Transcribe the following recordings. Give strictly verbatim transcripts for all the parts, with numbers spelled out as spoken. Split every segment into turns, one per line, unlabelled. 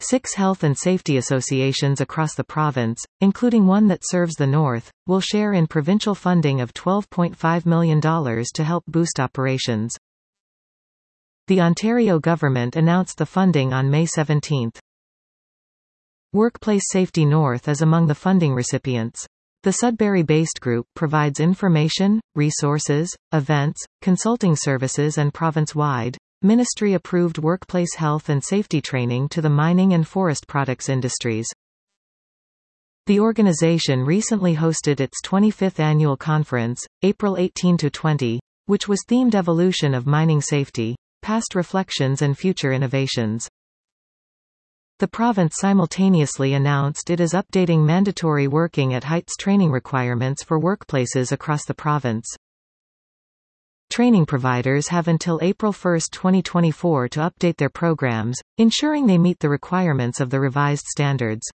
Six health and safety associations across the province, including one that serves the north, will share in provincial funding of twelve point five million dollars to help boost operations. The Ontario government announced the funding on May seventeenth. Workplace Safety North is among the funding recipients. The Sudbury-based group provides information, resources, events, consulting services and province-wide, ministry-approved workplace health and safety training to the mining and forest products industries. The organization recently hosted its twenty-fifth annual conference, April eighteenth to twentieth, which was themed Evolution of Mining Safety, Past Reflections and Future Innovations. The province simultaneously announced it is updating mandatory working at heights training requirements for workplaces across the province. Training providers have until April first twenty twenty-four to update their programs, ensuring they meet the requirements of the revised standards.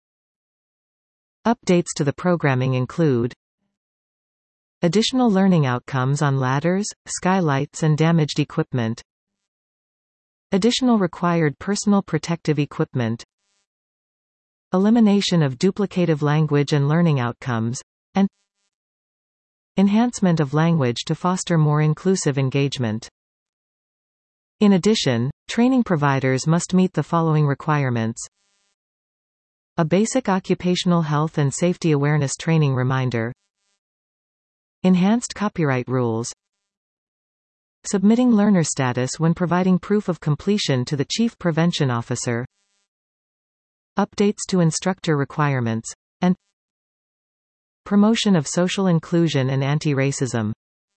Updates to the programming include additional learning outcomes on ladders, skylights and damaged equipment, additional required personal protective equipment, elimination of duplicative language and learning outcomes, and enhancement of language to foster more inclusive engagement. In addition, training providers must meet the following requirements: a basic occupational health and safety awareness training reminder, enhanced copyright rules, submitting learner status when providing proof of completion to the Chief Prevention Officer, updates to instructor requirements, and promotion of social inclusion and anti-racism.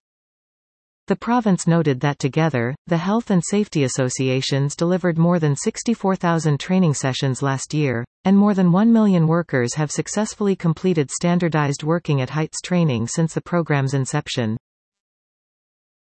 The province noted that together, the health and safety associations delivered more than sixty-four thousand training sessions last year, and more than one million workers have successfully completed standardized working at heights training since the program's inception.